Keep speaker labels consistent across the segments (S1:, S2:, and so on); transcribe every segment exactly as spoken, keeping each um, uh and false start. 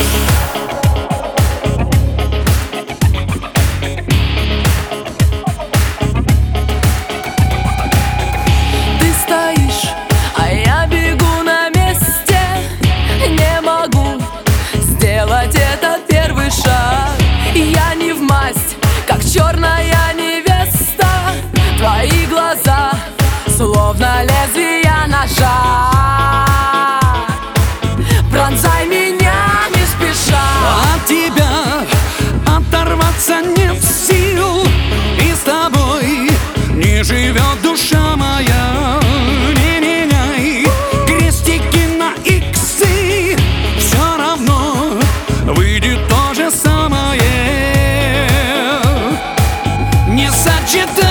S1: Ты стоишь, а я бегу на месте. Не могу сделать этот первый шаг. Я не в масть, как черная невеста. Твои глаза, словно лезвия ножа. Пронзай меня не спеша.
S2: От тебя оторваться нет сил, и с тобой не живет душа моя. Не меняй крестики на иксы, все равно выйдет то же самое. Несочетаемое,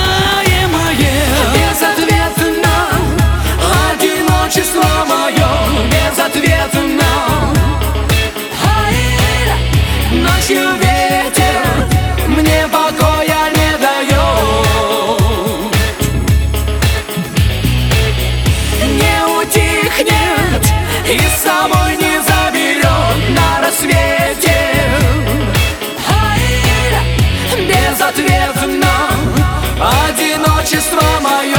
S1: Безответно одиночество мое, безответно. Ай, ночью ветер мне покоя не дает. Не утихнет и с собой не заберет на рассвете. Ай, безответно одиночество мое.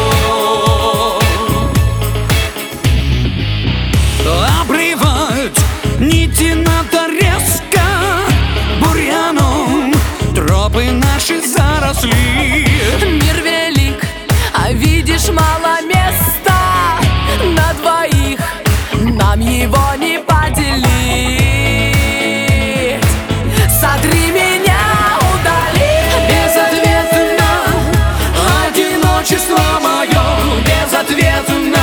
S2: обрывать нити надо резко, бурьяном тропы наши заросли.
S1: Мир велик, а видишь, мало места на двоих, нам его не поделить. Сотри меня, удали. Безответно одиночество мое, безответно.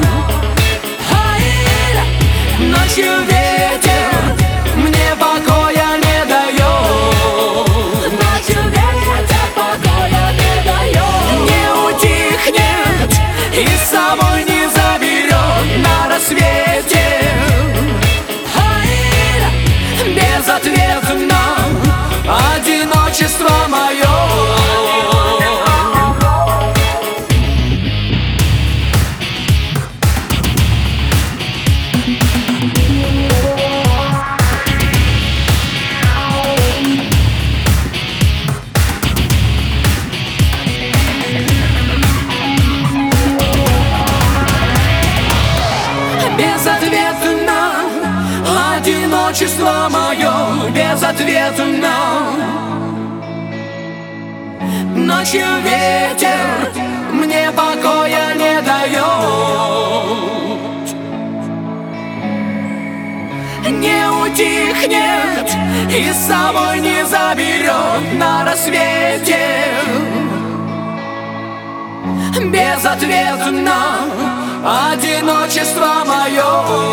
S1: Ай, ночью ветер мне покоя не дает. Ночью ветер покоя не дает. Не утихнет и с собой не заберет на рассвете. Ай, безответно одиночество мое. Безответно одиночество мое, безответно. Ночью ветер мне покоя не дает. Не утихнет и с собой не заберет на рассвете. Безответно одиночество мое.